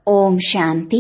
ഓം ശാന്തി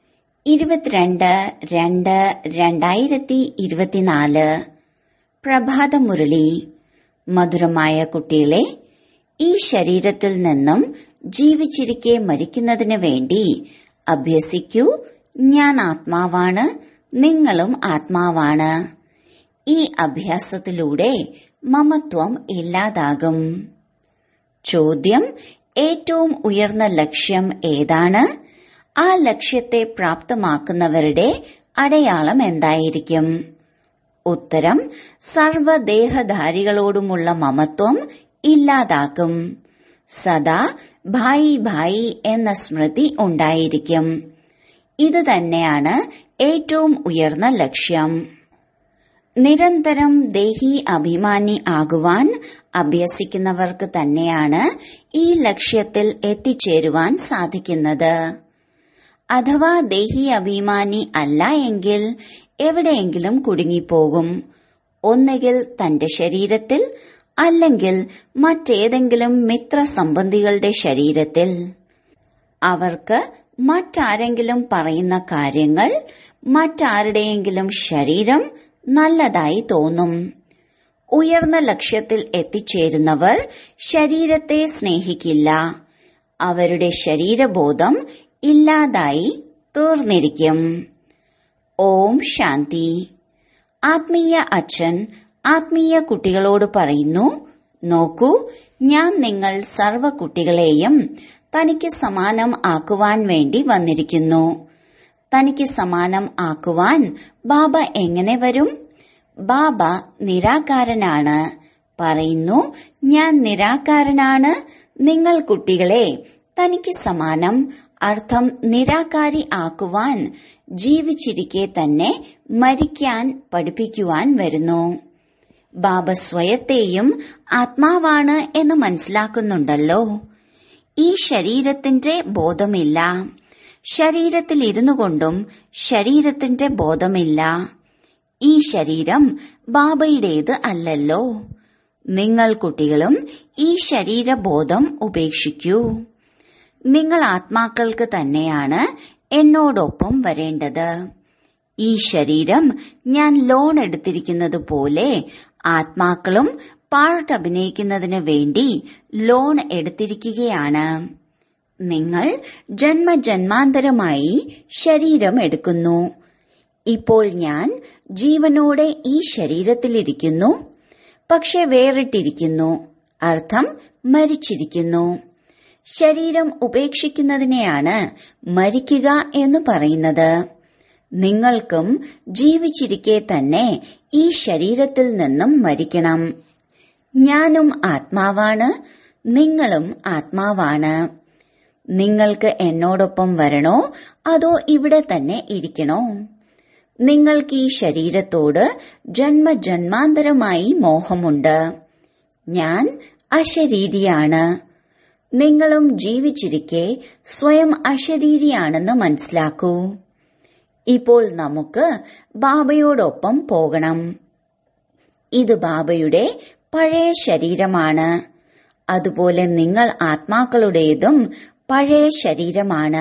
22/2/2024 പ്രഭാതമുരളി. മധുരമായ കുട്ടികളെ, ഈ ശരീരത്തിൽ നിന്നും ജീവിച്ചിരിക്കെ മരിക്കുന്നതിന് വേണ്ടി അഭ്യസിക്കൂ. ഞാൻ ആത്മാവാണ്, നിങ്ങളും ആത്മാവാണ്. ഈ അഭ്യാസത്തിലൂടെ മമത്വം ഇല്ലാതാകും. ചോദ്യം: ഏറ്റവും ഉയർന്ന ലക്ഷ്യം ഏതാണ്? ആ ലക്ഷ്യത്തെ പ്രാപ്തമാക്കുന്നവരുടെ അടയാളം എന്തായിരിക്കും? ഉത്തരം: സർവദേഹധാരികളോടുമുള്ള മമത്വം ഇല്ലാതാക്കും. സദാ ഭായി ഭായി എന്ന സ്മൃതി ഉണ്ടായിരിക്കും. ഇത് തന്നെയാണ് ഏറ്റവും ഉയർന്ന ലക്ഷ്യം. നിരന്തരം ദേഹി അഭിമാനി ആകുവാൻ അഭ്യസിക്കുന്നവർക്ക് തന്നെയാണ് ഈ ലക്ഷ്യത്തിൽ എത്തിച്ചേരുവാൻ സാധിക്കുന്നത്. അഥവാ ദേഹി അഭിമാനി അല്ല എങ്കിൽ എവിടെയെങ്കിലും കുടുങ്ങിപ്പോകും. ഒന്നുകിൽ തന്റെ ശരീരത്തിൽ, അല്ലെങ്കിൽ മറ്റേതെങ്കിലും മിത്രസംബന്ധികളുടെ ശരീരത്തിൽ. അവർക്ക് മറ്റാരെങ്കിലും പറയുന്ന കാര്യങ്ങൾ, മറ്റാരുടെയെങ്കിലും ശരീരം നല്ലതായി തോന്നും. ഉയർന്ന ലക്ഷ്യത്തിൽ എത്തിച്ചേരുന്നവർ ശരീരത്തെ സ്നേഹിക്കില്ല. അവരുടെ ശരീരബോധം ഇല്ലാതായി തീർന്നിരിക്കും. ഓം ശാന്തി. ആത്മീയ അച്ഛൻ ആത്മീയ കുട്ടികളോട് പറയുന്നു, നോക്കൂ, ഞാൻ നിങ്ങൾ സർവ കുട്ടികളെയും തനിക്ക് സമാനം ആക്കുവാൻ വേണ്ടി വന്നിരിക്കുന്നു. തനിക്ക് സമാനം ആക്കുവാൻ ബാബ എങ്ങനെ വരും? ബാബ നിരാകാരനാണ്. പറയുന്നു, ഞാൻ നിരാകാരനാണ്. നിങ്ങൾ കുട്ടികളെ തനിക്ക് സമാനം, അർത്ഥം നിരാകാരി ആക്കുവാൻ ജീവിച്ചിരിക്കെ തന്നെ മരിക്കാൻ പഠിപ്പിക്കുവാൻ വരുന്നു. ബാബ സ്വയത്തെയും ആത്മാവാണ് എന്ന് മനസ്സിലാക്കുന്നുണ്ടല്ലോ. ഈ ശരീരത്തിന്റെ ബോധമില്ല. ശരീരത്തിൽ ഇരുന്നു കൊണ്ടും ശരീരത്തിന്റെ ബോധമില്ല. ഈ ശരീരം ബാബയുടേത് അല്ലല്ലോ. നിങ്ങൾ കുട്ടികളും ഈ ശരീരബോധം ഉപേക്ഷിക്കൂ. നിങ്ങൾ ആത്മാക്കൾക്ക് തന്നെയാണ് എന്നോടൊപ്പം വരേണ്ടത്. ഈ ശരീരം ഞാൻ ലോൺ എടുത്തിരിക്കുന്നത് പോലെ ആത്മാക്കളും പാർട്ട് അഭിനയിക്കുന്നതിന് വേണ്ടി ലോൺ എടുത്തിരിക്കുകയാണ്. നിങ്ങൾ ജന്മജന്മാന്തരമായി ശരീരം എടുക്കുന്നു. ഇപ്പോൾ ഞാൻ ജീവനോടെ ഈ ശരീരത്തിലിരിക്കുന്നു, പക്ഷെ വേറിട്ടിരിക്കുന്നു, അർത്ഥം മരിച്ചിരിക്കുന്നു. ശരീരം ഉപേക്ഷിക്കുന്നതിനെയാണ് മരിക്കുക എന്ന് പറയുന്നത്. നിങ്ങൾക്കും ജീവിച്ചിരിക്കെ തന്നെ ഈ ശരീരത്തിൽ നിന്നും മരിക്കണം. ഞാനും ആത്മാവാണ്, നിങ്ങളും ആത്മാവാണ്. നിങ്ങൾക്ക് എന്നോടൊപ്പം വരണോ അതോ ഇവിടെ തന്നെ ഇരിക്കണോ? നിങ്ങൾക്ക് ഈ ശരീരത്തോട് ജന്മജന്മാന്തരമായി മോഹമുണ്ട്. ഞാൻ അശരീരിയാണ്. നിങ്ങളും ജീവിച്ചിരിക്കെ സ്വയം അശരീരിയാണെന്ന് മനസ്സിലാക്കൂ. ഇപ്പോൾ നമുക്ക് ബാബയോടൊപ്പം പോകണം. ഇത് ബാബയുടെ പഴയ ശരീരമാണ്. അതുപോലെ നിങ്ങൾ ആത്മാക്കളുടേതും പഴയ ശരീരമാണ്.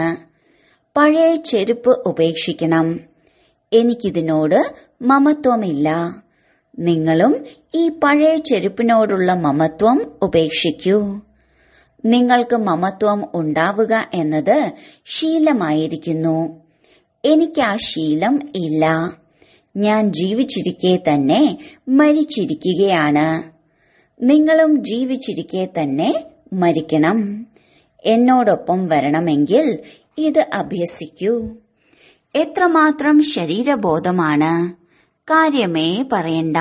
പഴയ ചെരുപ്പ് ഉപേക്ഷിക്കണം. എനിക്കിതിനോട് മമത്വമില്ല. നിങ്ങളും ഈ പഴയ ചെരുപ്പിനോടുള്ള മമത്വം ഉപേക്ഷിക്കൂ. നിങ്ങൾക്ക് മമത്വം ഉണ്ടാവുക എന്നത് ശീലമായിരിക്കുന്നു. എനിക്ക് ആ ശീലം ഇല്ല. ഞാൻ ജീവിച്ചിരിക്കെ തന്നെ മരിച്ചിരിക്കുകയാണ്. നിങ്ങളും ജീവിച്ചിരിക്കെ തന്നെ മരിക്കണം. എന്നോടൊപ്പം വരണമെങ്കിൽ ഇത് അഭ്യസിക്കൂ. എത്രമാത്രം ശരീരബോധമാണ്! കാര്യമേ പറയണ്ട.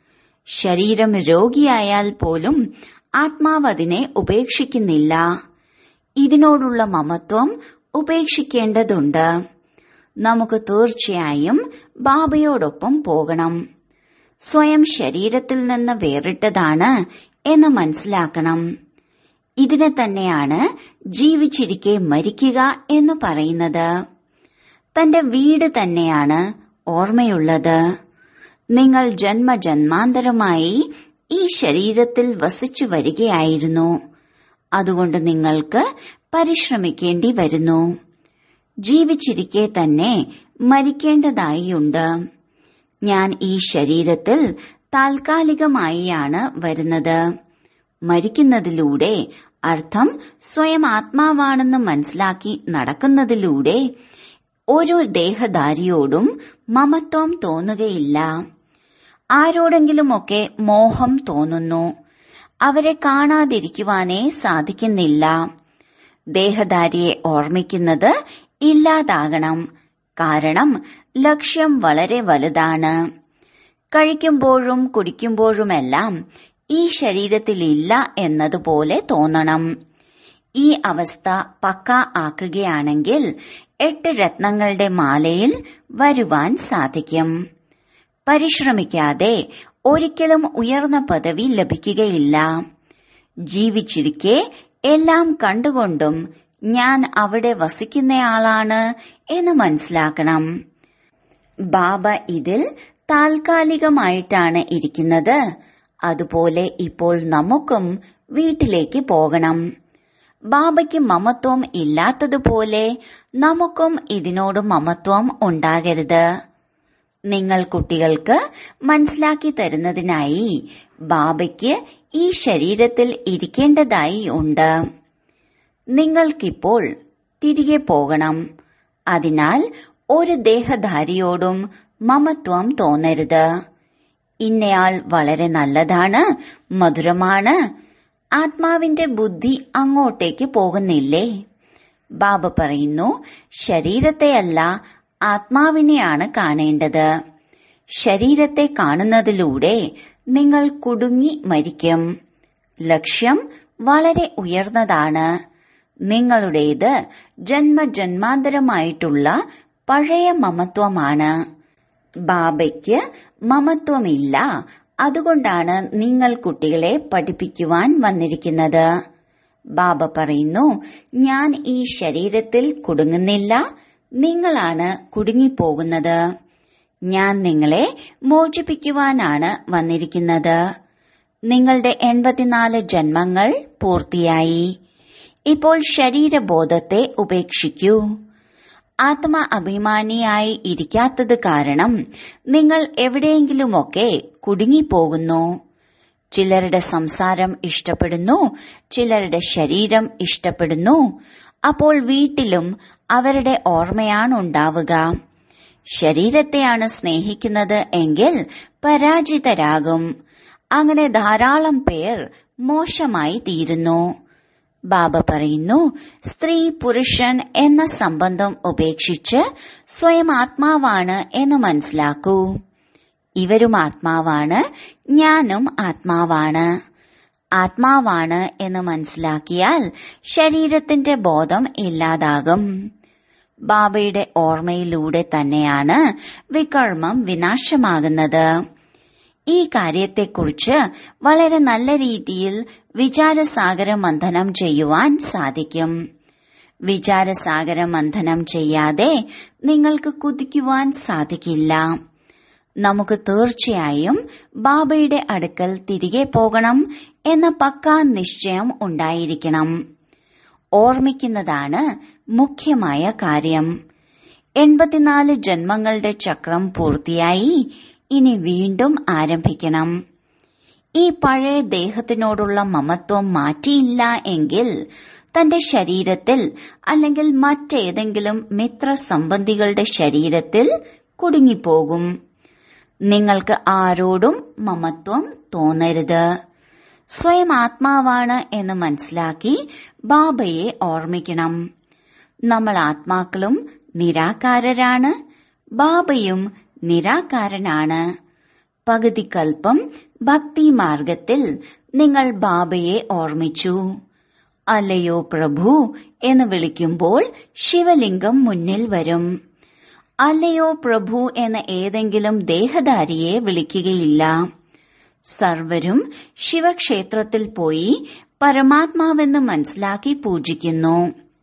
ശരീരം രോഗിയായാൽ പോലും ആത്മാവ് അതിനെ ഉപേക്ഷിക്കുന്നില്ല. ഇതിനോടുള്ള മമത്വം ഉപേക്ഷിക്കേണ്ടതുണ്ട്. നമുക്ക് തീർച്ചയായും ബാബയോടൊപ്പം പോകണം. സ്വയം ശരീരത്തിൽ നിന്ന് വേറിട്ടതാണ് എന്ന് മനസ്സിലാക്കണം. ഇതിനെ തന്നെയാണ് ജീവിച്ചിരിക്കെ മരിക്കുക എന്ന് പറയുന്നത്. തന്റെ വീട് തന്നെയാണ് ഓർമ്മയുള്ളത്. നിങ്ങൾ ജന്മജന്മാന്തരമായി ഈ ശരീരത്തിൽ വസിച്ചു വരികയായിരുന്നു. അതുകൊണ്ട് നിങ്ങൾക്ക് പരിശ്രമിക്കേണ്ടി വരുന്നു. ജീവിച്ചിരിക്കെ തന്നെ മരിക്കേണ്ടതായിയുണ്ട്. ഞാൻ ഈ ശരീരത്തിൽ താൽക്കാലികമായാണ് വരുന്നത്. മരിക്കുന്നതിലൂടെ അർത്ഥം സ്വയം ആത്മാവാണെന്ന് മനസ്സിലാക്കി നടക്കുന്നതിലൂടെ ഒരു ദേഹധാരിയോടും മമത്വം തോന്നുകയില്ല. ആരോടെങ്കിലുമൊക്കെ മോഹം തോന്നുന്നു. അവരെ കാണാതിരിക്കുവാനേ സാധിക്കുന്നില്ല. ദേഹധാരിയെ ഓർമ്മിക്കുന്നത് ഇല്ലാതാകണം. കാരണം ലക്ഷ്യം വളരെ വലുതാണ്. കഴിക്കുമ്പോഴും കുടിക്കുമ്പോഴുമെല്ലാം ഈ ശരീരത്തിലില്ല എന്നതുപോലെ തോന്നണം. ഈ അവസ്ഥ പക്ക ആക്കുകയാണെങ്കിൽ 8 രത്നങ്ങളുടെ മാലയിൽ വരുവാൻ സാധിക്കും. പരിശ്രമിക്കാതെ ഒരിക്കലും ഉയർന്ന പദവി ലഭിക്കുകയില്ല. ജീവിച്ചിരിക്കെ എല്ലാം കണ്ടുകൊണ്ടും ഞാൻ അവിടെ വസിക്കുന്നയാളാണ് എന്ന് മനസ്സിലാക്കണം. ബാബ ഇതിൽ താൽക്കാലികമായിട്ടാണ് ഇരിക്കുന്നത്. അതുപോലെ ഇപ്പോൾ നമുക്കും വീട്ടിലേക്ക് പോകണം. ബാബയ്ക്ക് മമത്വം ഇല്ലാത്തതുപോലെ നമുക്കും ഇതിനോട് മമത്വം ഉണ്ടാകരുത്. നിങ്ങൾ കുട്ടികൾക്ക് മനസ്സിലാക്കി തരുന്നതിനായി ബാബയ്ക്ക് ഈ ശരീരത്തിൽ ഇരിക്കേണ്ടതായി ഉണ്ട്. നിങ്ങൾക്കിപ്പോൾ തിരികെ പോകണം. അതിനാൽ ഒരു ദേഹധാരിയോടും മമത്വം തോന്നരുത്. ഇന്നയാൾ വളരെ നല്ലതാണ്, മധുരമാണ്. ആത്മാവിന്റെ ബുദ്ധി അങ്ങോട്ടേക്ക് പോകുന്നില്ലേ? ബാബ പറയുന്നു, ശരീരത്തെയല്ല ആത്മാവിനെയാണ് കാണേണ്ടത്. ശരീരത്തെ കാണുന്നതിലൂടെ നിങ്ങൾ കുടുങ്ങി മരിക്കും. ലക്ഷ്യം വളരെ ഉയർന്നതാണ്. നിങ്ങളുടേത് ജന്മജന്മാന്തരമായിട്ടുള്ള പഴയ മമത്വമാണ്. ബാബയ്ക്ക് മമത്വമില്ല. അതുകൊണ്ടാണ് നിങ്ങൾ കുട്ടികളെ പഠിപ്പിക്കുവാൻ വന്നിരിക്കുന്നത്. ബാബ പറയുന്നു, ഞാൻ ഈ ശരീരത്തിൽ കുടുങ്ങുന്നില്ല, നിങ്ങളാണ് കുടുങ്ങിപ്പോകുന്നത്. ഞാൻ നിങ്ങളെ മോചിപ്പിക്കുവാനാണ് വന്നിരിക്കുന്നത്. നിങ്ങളുടെ 84 ജന്മങ്ങൾ പൂർത്തിയായി. ഇപ്പോൾ ശരീരബോധത്തെ ഉപേക്ഷിക്കൂ. ആത്മ അഭിമാനിയായി ഇരിക്കാത്തത് കാരണം നിങ്ങൾ എവിടെയെങ്കിലുമൊക്കെ കുടുങ്ങിപ്പോകുന്നു. ചിലരുടെ സംസാരം ഇഷ്ടപ്പെടുന്നു, ചിലരുടെ ശരീരം ഇഷ്ടപ്പെടുന്നു. അപ്പോൾ വീട്ടിലും അവരുടെ ഓർമ്മയാണുണ്ടാവുക. ശരീരത്തെയാണ് സ്നേഹിക്കുന്നത് എങ്കിൽ പരാജിതരാകും. അങ്ങനെ ധാരാളം പേർ മോശമായി തീരുന്നു. ബാബ പറയുന്നു, സ്ത്രീ പുരുഷൻ എന്ന സംബന്ധം ഉപേക്ഷിച്ച് സ്വയം ആത്മാവാണ് എന്ന് മനസ്സിലാക്കൂ. ഇവരും ആത്മാവാണ്, ഞാനും ആത്മാവാണ്. ആത്മാവാണ് എന്ന് മനസ്സിലാക്കിയാൽ ശരീരത്തിന്റെ ബോധം ഇല്ലാതാകും. ബാബയുടെ ഓർമ്മയിലൂടെ തന്നെയാണ് വികർമ്മം വിനാശമാകുന്നത്. ഈ കാര്യത്തെക്കുറിച്ച് വളരെ നല്ല രീതിയിൽ വിചാരസാഗര മന്ഥനം ചെയ്യുവാൻ സാധിക്കും. വിചാരസാഗര മന്ഥനം ചെയ്യാതെ നിങ്ങൾക്ക് കുതിക്കുവാൻ സാധിക്കില്ല. നമുക്ക് തീർച്ചയായും ബാബയുടെ അടുക്കൽ തിരികെ പോകണം എന്ന പക്കാ നിശ്ചയം ഉണ്ടായിരിക്കണം. ഓർമ്മിക്കുന്നതാണ് മുഖ്യമായ കാര്യം. 84 ജന്മങ്ങളുടെ ചക്രം പൂർത്തിയായി. ഇനി വീണ്ടും ആരംഭിക്കണം. ഈ പഴയ ദേഹത്തിനോടുള്ള മമത്വം മാറ്റിയില്ല എങ്കിൽ തന്റെ ശരീരത്തിൽ അല്ലെങ്കിൽ മറ്റേതെങ്കിലും മിത്രസംബന്ധികളുടെ ശരീരത്തിൽ കുടുങ്ങിപ്പോകും. നിങ്ങൾക്ക് ആരോടും മമത്വം തോന്നരുത്. സ്വയം ആത്മാവാണ് എന്ന് മനസ്സിലാക്കി ബാബയെ ഓർമ്മിക്കണം. നമ്മൾ ആത്മാക്കളും നിരാകാരരാണ്, ബാബയും നിരാകാരനാണ്. പകുതി കൽപ്പം ഭക്തി മാർഗത്തിൽ നിങ്ങൾ ബാബയെ ഓർമ്മിച്ചു. അല്ലയോ പ്രഭു എന്ന് വിളിക്കുമ്പോൾ ശിവലിംഗം മുന്നിൽ വരും. അല്ലയോ പ്രഭു എന്ന ഏതെങ്കിലും ദേഹധാരിയെ വിളിക്കുകയില്ല. സർവരും ശിവക്ഷേത്രത്തിൽ പോയി പരമാത്മാവെന്ന് മനസ്സിലാക്കി പൂജിക്കുന്നു.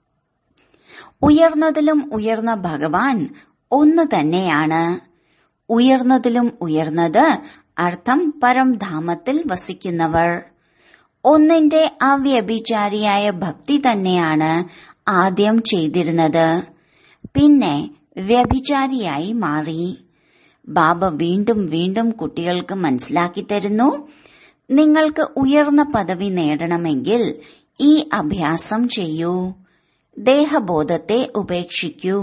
ഉയർന്നതിലും ഉയർന്ന ഭഗവാൻ ഒന്ന് തന്നെയാണ്. ഉയർന്നതിലും ഉയർന്നത് അർത്ഥം പരംധാമത്തിൽ വസിക്കുന്നവർ. ഒന്നിന്റെ അവ്യഭിചാരിയായ ഭക്തി തന്നെയാണ് ആദ്യം ചെയ്തിരുന്നത്. പിന്നെ വ്യഭിചാരിയായി മാറി. ബാബ വീണ്ടും വീണ്ടും കുട്ടികൾക്ക് മനസ്സിലാക്കി തരുന്നു, നിങ്ങൾക്ക് ഉയർന്ന പദവി നേടണമെങ്കിൽ ഈ അഭ്യാസം ചെയ്യൂ. ദേഹബോധത്തെ ഉപേക്ഷിക്കൂ.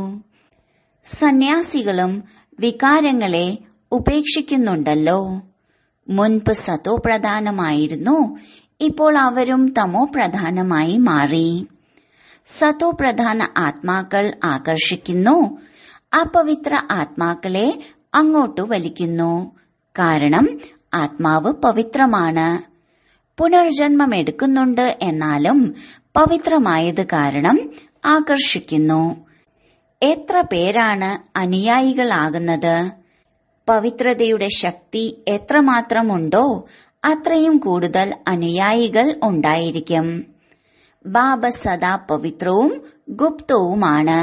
സന്യാസികളും വികാരങ്ങളെ ഉപേക്ഷിക്കുന്നുണ്ടല്ലോ. മുൻപ് സതോ പ്രധാനമായിരുന്നു, ഇപ്പോൾ അവരും തമോ പ്രധാനമായി മാറി. സതോ പ്രധാന ആത്മാക്കൾ ആകർഷിക്കുന്നു, അപവിത്ര ആത്മാക്കളെ അങ്ങോട്ടു വലിക്കുന്നു. കാരണം ആത്മാവ് പവിത്രമാണ്. പുനർജന്മം എടുക്കുന്നുണ്ട്, എന്നാലും പവിത്രമായത് കാരണം ആകർഷിക്കുന്നു. എത്ര പേരാണ് അനുയായികളാകുന്നത്? പവിത്രതയുടെ ശക്തി എത്രമാത്രമുണ്ടോ അത്രയും കൂടുതൽ അനുയായികൾ ഉണ്ടായിരിക്കും. ബാബ സദാ പവിത്രവും ഗുപ്തവുമാണ്.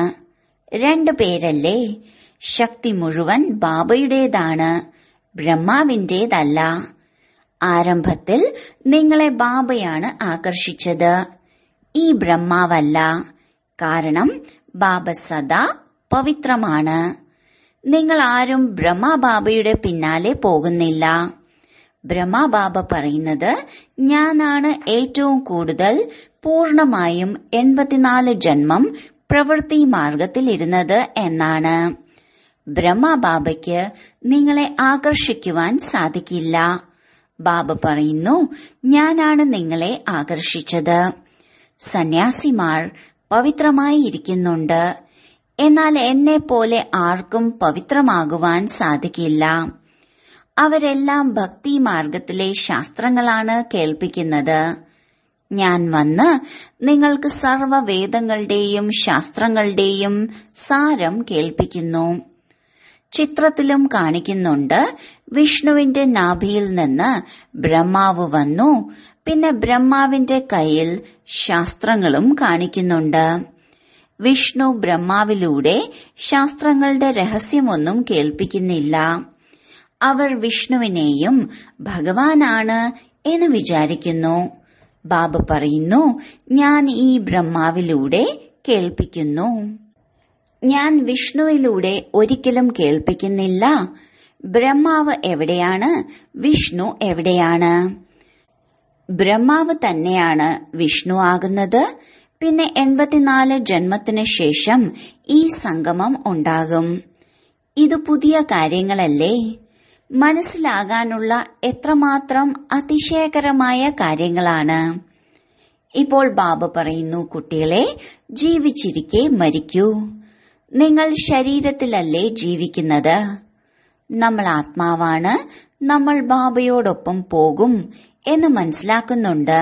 2 പേരല്ലേ? ശക്തി മുഴുവൻ ബാബയുടേതാണ്, ബ്രഹ്മാവിന്റേതല്ല. ആരംഭത്തിൽ നിങ്ങളെ ബാബയാണ് ആകർഷിച്ചത്, ഈ ബ്രഹ്മാവല്ല. കാരണം ബാബ സദാ പവിത്രമാണ്. നിങ്ങൾ ആരും ബ്രഹ്മബാബയുടെ പിന്നാലെ പോകുന്നില്ല. ബ്രഹ്മബാബ പറയുന്നത്, ഞാനാണ് ഏറ്റവും കൂടുതൽ പൂർണമായും 84 ജന്മം പ്രവൃത്തി മാർഗത്തിലിരുന്നത് എന്നാണ്. ബ്രഹ്മബാബയ്ക്ക് നിങ്ങളെ ആകർഷിക്കുവാൻ സാധിക്കില്ല. ബാബ പറയുന്നു, ഞാനാണ് നിങ്ങളെ ആകർഷിച്ചത്. സന്യാസിമാർ പവിത്രമായി ഇരിക്കുന്നുണ്ട്, എന്നാൽ എന്നെ പോലെ ആർക്കും പവിത്രമാകുവാൻ സാധിക്കില്ല. അവരെല്ലാം ഭക്തി മാർഗത്തിലെ ശാസ്ത്രങ്ങളാണ് കേൾപ്പിക്കുന്നത്. ഞാൻ വന്ന് നിങ്ങൾക്ക് സർവ്വവേദങ്ങളുടെയും ശാസ്ത്രങ്ങളുടെയും സാരം കേൾപ്പിക്കുന്നു. ചിത്രത്തിലും കാണിക്കുന്നുണ്ട്, വിഷ്ണുവിന്റെ നാഭിയിൽ നിന്ന് ബ്രഹ്മാവ് വന്നു, പിന്നെ ബ്രഹ്മാവിന്റെ കയ്യിൽ ശാസ്ത്രങ്ങളും കാണിക്കുന്നുണ്ട്. വിഷ്ണു ബ്രഹ്മാവിലൂടെ ശാസ്ത്രങ്ങളുടെ രഹസ്യമൊന്നും കേൾപ്പിക്കുന്നില്ല. അവർ വിഷ്ണുവിനെയും ഭഗവാനാണ് എന്ന് വിചാരിക്കുന്നു. ബാബ പറയുന്നു, ഞാൻ ഈ ബ്രഹ്മാവിലൂടെ കേൾപ്പിക്കുന്നു. ഞാൻ വിഷ്ണുവിലൂടെ ഒരിക്കലും കേൾപ്പിക്കുന്നില്ല. ബ്രഹ്മാവ് എവിടെയാണ്, വിഷ്ണു എവിടെയാണ്? ബ്രഹ്മാവ് തന്നെയാണ് വിഷ്ണു ആകുന്നത്. പിന്നെ 84 ജന്മത്തിനു ശേഷം ഈ സംഗമം ഉണ്ടാകും. ഇത് പുതിയ കാര്യങ്ങളല്ലേ? മനസ്സിലാകാനുള്ള എത്രമാത്രം അതിശയകരമായ കാര്യങ്ങളാണ്. ഇപ്പോൾ ബാബ പറയുന്നു, കുട്ടികളെ, ജീവിച്ചിരിക്കെ മരിക്കൂ. നിങ്ങൾ ശരീരത്തിലല്ലേ ജീവിക്കുന്നത്? നമ്മൾ ആത്മാവാണ്, നമ്മൾ ബാബയോടൊപ്പം പോകും എന്ന് മനസ്സിലാക്കുന്നുണ്ട്.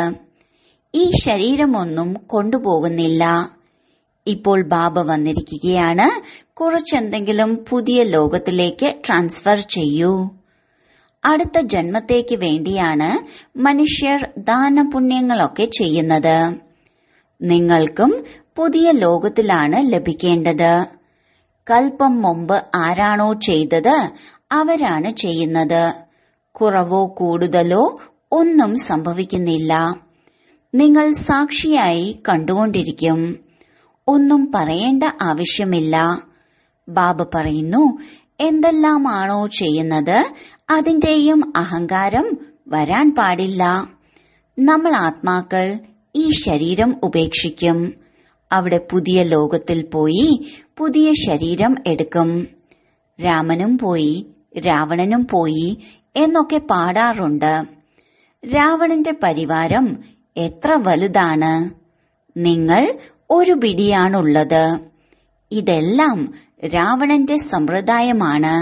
ഈ ശരീരമൊന്നും കൊണ്ടുപോകുന്നില്ല. ഇപ്പോൾ ബാബ വന്നിരിക്കുകയാണ്, കുറച്ചെന്തെങ്കിലും പുതിയ ലോകത്തിലേക്ക് ട്രാൻസ്ഫർ ചെയ്യൂ. അടുത്ത ജന്മത്തേക്ക് വേണ്ടിയാണ് മനുഷ്യർ ദാനപുണ്യങ്ങളൊക്കെ ചെയ്യുന്നത്. നിങ്ങൾക്കും പുതിയ ലോകത്തിലാണ് ലഭിക്കേണ്ടത്. കൽപ്പം മുമ്പ് ആരാണോ ചെയ്തത് അവരാണ് ചെയ്യുന്നത്. കുറവോ കൂടുതലോ ഒന്നും സംഭവിക്കുന്നില്ല. നിങ്ങൾ സാക്ഷിയായി കണ്ടുകൊണ്ടിരിക്കും. ഒന്നും പറയേണ്ട ആവശ്യമില്ല. ബാബ പറയുന്നു, എന്തെല്ലാമാണോ ചെയ്യുന്നത് അതിന്റെയും അഹങ്കാരം വരാൻ പാടില്ല. നമ്മൾ ആത്മാക്കൾ ഈ ശരീരം ഉപേക്ഷിക്കും. അവിടെ പുതിയ ലോകത്തിൽ പോയി പുതിയ ശരീരം എടുക്കും. രാമനും പോയി, രാവണനും പോയി എന്നൊക്കെ പാടാറുണ്ട്. രാവണന്റെ പരിവാരം എത്ര വലുതാണ്! നിങ്ങൾ ഒരു പിടിയാണുള്ളത്. ഇതെല്ലാം രാവണന്റെ സമ്പ്രദായമാണ്.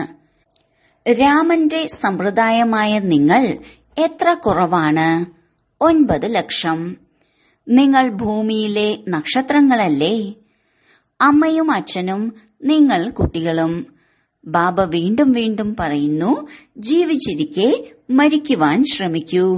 രാമന്റെ സമ്പ്രദായമായ നിങ്ങൾ എത്ര കുറവാണ്? 9 ലക്ഷം. നിങ്ങൾ ഭൂമിയിലെ നക്ഷത്രങ്ങളല്ലേ? അമ്മയും അച്ഛനും നിങ്ങൾ കുട്ടികളും. ബാബ വീണ്ടും വീണ്ടും പറയുന്നു, ജീവിച്ചിരിക്കെ മരിക്കുവാൻ ശ്രമിക്കൂ.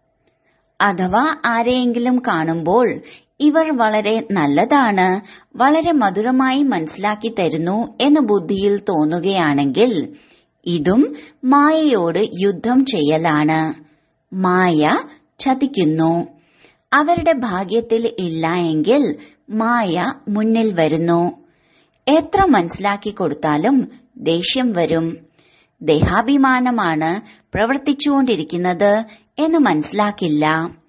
അഥവാ ആരെയെങ്കിലും കാണുമ്പോൾ ഇവർ വളരെ നല്ലതാണ്, വളരെ മധുരമായി മനസ്സിലാക്കി തരുന്നു എന്ന് ബുദ്ധിയിൽ തോന്നുകയാണെങ്കിൽ ഇതും മായയോട് യുദ്ധം ചെയ്യലാണ്. മായ ചതിക്കുന്നു. അവരുടെ ഭാഗ്യത്തിൽ ഇല്ല എങ്കിൽ മായ മുന്നിൽ വരുന്നു. എത്ര മനസ്സിലാക്കി കൊടുത്താലും ദേഷ്യം വരും. ദേഹാഭിമാനമാണ് പ്രവർത്തിച്ചുകൊണ്ടിരിക്കുന്നത് എന്ന് മനസ്സിലാക്കില്ല.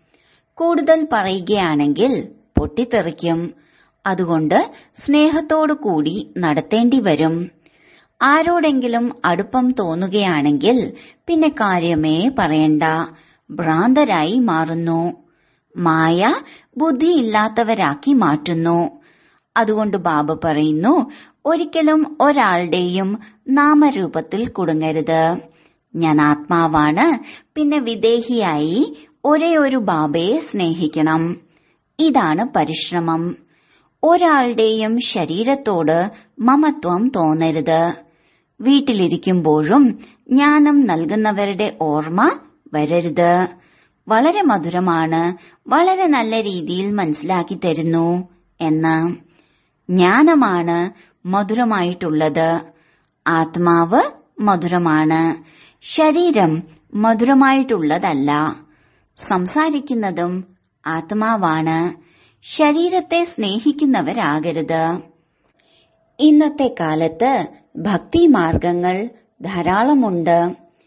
കൂടുതൽ പറയുകയാണെങ്കിൽ പൊട്ടിത്തെറിക്കും. അതുകൊണ്ട് സ്നേഹത്തോടു കൂടി നടത്തേണ്ടി വരും. ആരോടെങ്കിലും അടുപ്പം തോന്നുകയാണെങ്കിൽ പിന്നെ കാര്യമേ പറയണ്ട, ഭ്രാന്തരായി മാറുന്നു. മായ ബുദ്ധിയില്ലാത്തവരാക്കി മാറ്റുന്നു. അതുകൊണ്ട് ബാബ പറയുന്നു, ഒരിക്കലും ഒരാളുടെയും നാമരൂപത്തിൽ കുടുങ്ങരുത്. ഞാൻ ആത്മാവാണ്. പിന്നെ വിദേഹിയായി ഒരേ ഒരു ബാബയെ സ്നേഹിക്കണം. ഇതാണ് പരിശ്രമം. ഒരാളുടെയും ശരീരത്തോട് മമത്വം തോന്നരുത്. വീട്ടിലിരിക്കുമ്പോഴും ജ്ഞാനം നൽകുന്നവരുടെ ഓർമ്മ വരരുത്. വളരെ മധുരമാണ്, വളരെ നല്ല രീതിയിൽ മനസ്സിലാക്കി തരുന്നു എന്ന്. ജ്ഞാനമാണ് മധുരമായിട്ടുള്ളത്. ആത്മാവ് മധുരമാണ്, ശരീരം മധുരമായിട്ടുള്ളതല്ല. സംസാരിക്കുന്നതും ആത്മാവാണ്. ശരീരത്തെ സ്നേഹിക്കുന്നവരാകരുത്. ഇന്നത്തെ കാലത്ത് ഭക്തി മാർഗങ്ങൾ ധാരാളമുണ്ട്.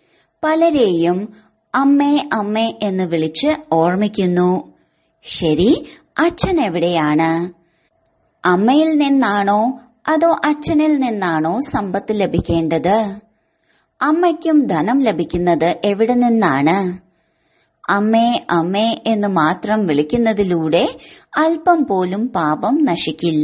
പലരെയും അമ്മേ അമ്മേ എന്ന് വിളിച്ച് ഓർമ്മിക്കുന്നു. ശരി, അച്ഛൻ എവിടെയാണ്? അമ്മയിൽ നിന്നാണോ അതോ അച്ഛനിൽ നിന്നാണോ സമ്പത്ത് ലഭിക്കേണ്ടത്? അമ്മയ്ക്കും ധനം ലഭിക്കുന്നത് എവിടെ നിന്നാണ്? അമ്മേ അമ്മേ എന്ന് മാത്രം വിളിക്കുന്നതിലൂടെ അല്പം പോലും പാപം നശിക്കില്ല.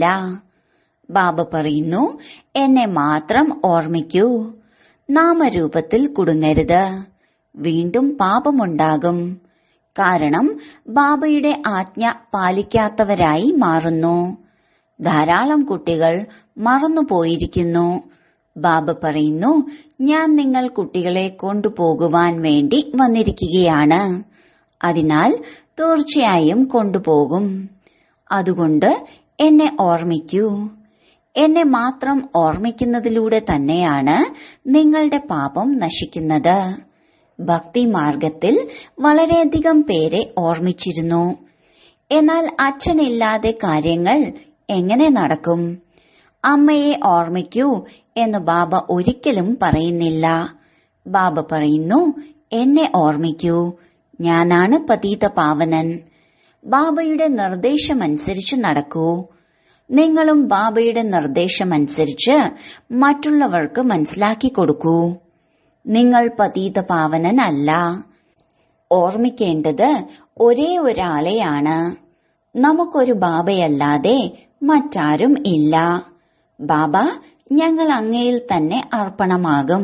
ബാബ പറയുന്നു, എന്നെ മാത്രം ഓർമ്മിക്കൂ. നാമരൂപത്തിൽ കുടുങ്ങരുത്. വീണ്ടും പാപമുണ്ടാകും. കാരണം ബാബയുടെ ആജ്ഞ പാലിക്കാത്തവരായി മാറുന്നു. ധാരാളം കുട്ടികൾ മറന്നുപോയിരിക്കുന്നു. ബാബ പറയുന്നു, ഞാൻ നിങ്ങൾ കുട്ടികളെ കൊണ്ടുപോകുവാൻ വേണ്ടി വന്നിരിക്കുകയാണ്. അതിനാൽ തീർച്ചയായും കൊണ്ടുപോകും. അതുകൊണ്ട് എന്നെ ഓർമ്മിക്കൂ. എന്നെ മാത്രം ഓർമ്മിക്കുന്നതിലൂടെ തന്നെയാണ് നിങ്ങളുടെ പാപം നശിക്കുന്നത്. ഭക്തി മാർഗത്തിൽ വളരെയധികം പേരെ ഓർമ്മിച്ചിരുന്നു. എന്നാൽ അച്ഛനില്ലാതെ കാര്യങ്ങൾ എങ്ങനെ നടക്കും? അമ്മയെ ഓർമ്മിക്കൂ എന്ന് ബാബ ഒരിക്കലും പറയുന്നില്ല. ബാബ പറയുന്നു, എന്നെ ഓർമ്മിക്കൂ. ഞാനാണ് പതീത പാവനൻ. ബാബയുടെ നിർദ്ദേശമനുസരിച്ച് നടക്കൂ. നിങ്ങളും ബാബയുടെ നിർദ്ദേശമനുസരിച്ച് മറ്റുള്ളവർക്ക് മനസ്സിലാക്കി കൊടുക്കൂ. നിങ്ങൾ പതീത പാവനൻ അല്ല. ഓർമ്മിക്കേണ്ടത് ഒരേ ഒരാളെയാണ്. നമുക്കൊരു ബാബയല്ലാതെ മറ്റാരും ഇല്ല. ബാബ ഞങ്ങൾ അങ്ങയിൽ തന്നെ അർപ്പണമാകും.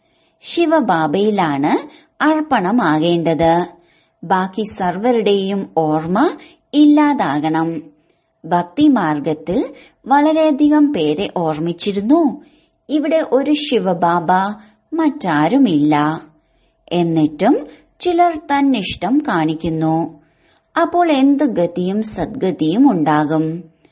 ശിവബാബയിലാണ് അർപ്പണമാകേണ്ടത്. ബാക്കി സർവരുടെയും ഓർമ്മ ഇല്ലാതാകണം. ഭക്തിമാർഗത്തിൽ വളരെയധികം പേരെ ഓർമ്മിച്ചിരുന്നു. ഇവിടെ ഒരു ശിവബാബ മറ്റാരുമില്ല. എന്നിട്ടും ചിലർ തന്നിഷ്ടം കാണിക്കുന്നു. അപ്പോൾ എന്ത് ഗതിയും സദ്ഗതിയും ഉണ്ടാകും.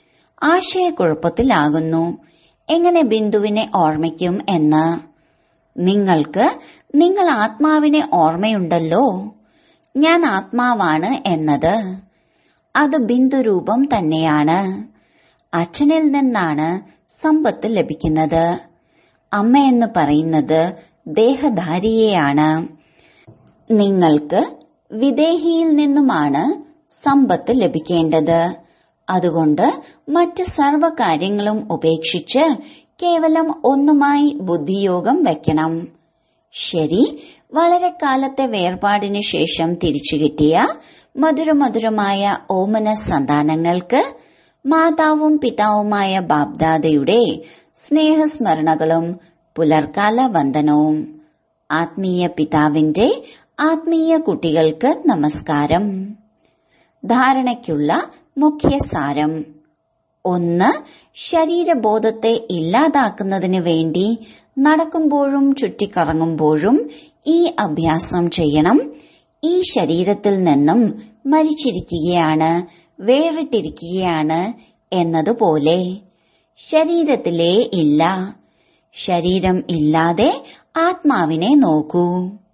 ആശയക്കുഴപ്പത്തിലാകുന്നു. എങ്ങനെ ബിന്ദുവിനെ ഓർമ്മിക്കും എന്ന്. നിങ്ങൾക്ക് നിങ്ങൾ ആത്മാവിനെ ഓർമ്മയുണ്ടല്ലോ. ഞാൻ ആത്മാവാണ് എന്നത് അത് ബിന്ദുരൂപം തന്നെയാണ്. അച്ഛനിൽ നിന്നാണ് സമ്പത്ത് ലഭിക്കുന്നത്. അമ്മ എന്ന് പറയുന്നത് ദേഹധാരിയെയാണ്. നിങ്ങൾക്ക് വിദേഹിയിൽ നിന്നുമാണ് സമ്പത്ത് ലഭിക്കേണ്ടത്. അതുകൊണ്ട് മറ്റ് സർവ കാര്യങ്ങളും ഉപേക്ഷിച്ച് കേവലം ഒന്നുമായി ബുദ്ധിയോഗം വെക്കണം. ശരി, വളരെ കാലത്തെ വേർപാടിനു ശേഷം തിരിച്ചു കിട്ടിയ മധുരമധുരമായ ഓമന സന്താനങ്ങൾക്ക് മാതാവും പിതാവുമായ ബാബ്ദാദയുടെ സ്നേഹസ്മരണകളും പുലർക്കാല വന്ദനവും. ആത്മീയ പിതാവിന്റെ ആത്മീയ കുട്ടികൾക്ക് നമസ്കാരം. ധാരണയ്ക്കുള്ള മുഖ്യസാരം: 1. ശരീരബോധത്തെ ഇല്ലാതാക്കുന്നതിന് വേണ്ടി നടക്കുമ്പോഴും ചുറ്റിക്കറങ്ങുമ്പോഴും ഈ അഭ്യാസം ചെയ്യണം. ഈ ശരീരത്തിൽ നിന്നും മരിച്ചിരിക്കുകയാണ്, വേറിട്ടിരിക്കുകയാണ് എന്നതുപോലെ. ശരീരത്തിലേ ഇല്ല. ശരീരം ഇല്ലാതെ ആത്മാവിനെ നോക്കൂ.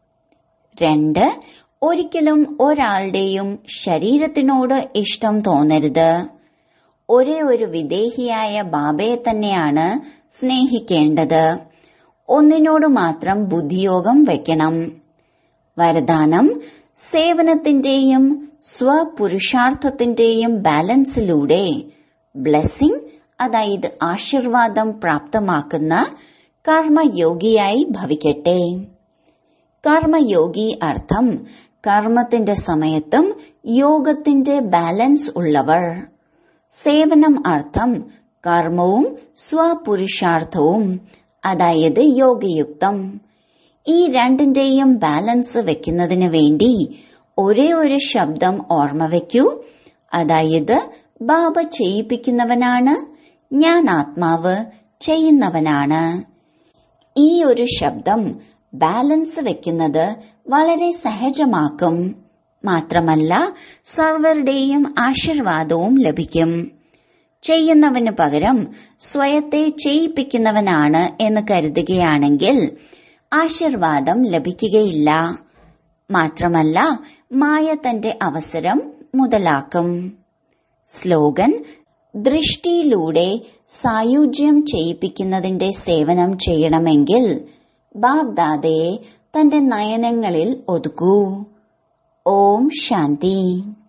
2. ഒരിക്കലും ഒരാളുടെയും ശരീരത്തിനോട് ഇഷ്ടം തോന്നരുത്. ഒരേ ഒരു വിദേഹിയായ ബാബയെ തന്നെയാണ് സ്നേഹിക്കേണ്ടത്. ഒന്നിനോട് മാത്രം ബുദ്ധിയോഗം വെക്കണം. വരദാനം: സേവനത്തിന്റെയും സ്വപുരുഷാർത്ഥത്തിന്റെയും ബാലൻസിലൂടെ ബ്ലെസ്സിംഗ്, അതായത് ആശീർവാദം പ്രാപ്തമാക്കുന്ന കർമ്മയോഗിയായി ഭവിക്കട്ടെ. കർമ്മയോഗി അർത്ഥം കർമ്മത്തിന്റെ സമയത്തും യോഗത്തിന്റെ ബാലൻസ് ഉള്ളവർ. സേവനം അർത്ഥം കർമ്മവും സ്വപുരുഷാർത്ഥവും, അതായത് യോഗയുക്തം. ഈ രണ്ടിന്റെയും ബാലൻസ് വെക്കുന്നതിന് വേണ്ടി ഒരേ ഒരു ശബ്ദം ഓർമ്മ വയ്ക്കൂ, അതായത് ബാബ ചെയ്യിപ്പിക്കുന്നവനാണ്, ഞാൻ ആത്മാവ് ചെയ്യുന്നവനാണ്. ഈ ഒരു ശബ്ദം ബാലൻസ് വെക്കുന്നത് വളരെ സഹജമാക്കും. മാത്രമല്ല സർവരുടെയും ആശീർവാദവും ലഭിക്കും. ചെയ്യുന്നവന് പകരം സ്വയത്തെ ചെയ്യിപ്പിക്കുന്നവനാണ് എന്ന് കരുതുകയാണെങ്കിൽ ആശീർവാദം ലഭിക്കുകയില്ല. മാത്രമല്ല മായ തന്റെ അവസരം മുതലാക്കും. സ്ലോഗൻ: ദൃഷ്ടിയിലൂടെ സായുജ്യം ചെയ്യിപ്പിക്കുന്നതിന്റെ സേവനം ചെയ്യണമെങ്കിൽ ബാബ്ദാദയെ തന്റെ നയനങ്ങളിൽ ഒതുക്കൂ. ഓം ശാന്തി.